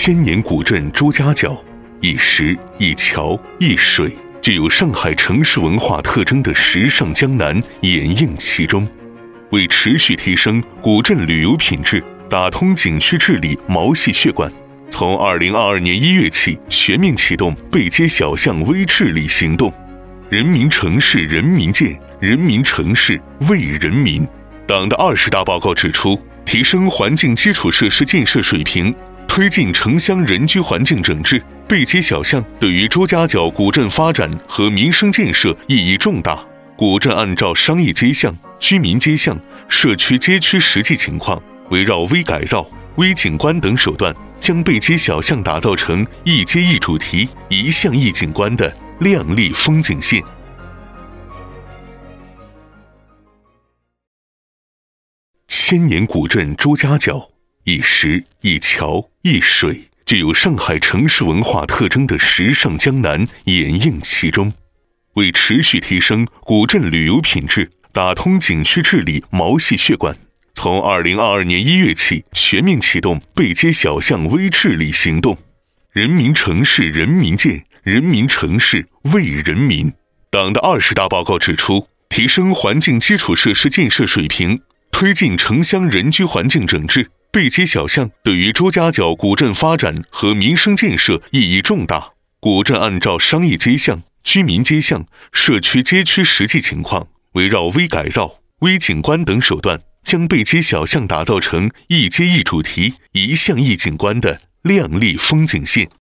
千年古镇朱家角，一石一桥一水，具有上海城市文化特征的时尚江南掩映其中。为持续提升古镇旅游品质，打通景区治理毛细血管，从2022年1月起全面启动背街小巷微治理行动。人民城市人民建，人民城市为人民。党的20大报告指出，提升环境基础设施建设水平，推进城乡人居环境整治，背街小巷对于朱家角古镇发展和民生建设意义重大。古镇按照商业街巷、居民街巷、社区街区实际情况，围绕微改造、微景观等手段，将背街小巷打造成一街一主题、一巷一景观的亮丽风景线。千年古镇朱家角，一石一桥一水，具有上海城市文化特征的时尚江南掩映其中。为持续提升古镇旅游品质，打通景区治理毛细血管，从2022年1月起全面启动背街小巷微治理行动。人民城市人民建，人民城市为人民。党的20大报告指出，提升环境基础设施建设水平，推进城乡人居环境整治，背街小巷对于朱家角古镇发展和民生建设意义重大。古镇按照商业街巷、居民街巷、社区街区实际情况，围绕微改造、微景观等手段，将背街小巷打造成一街一主题、一巷一景观的亮丽风景线。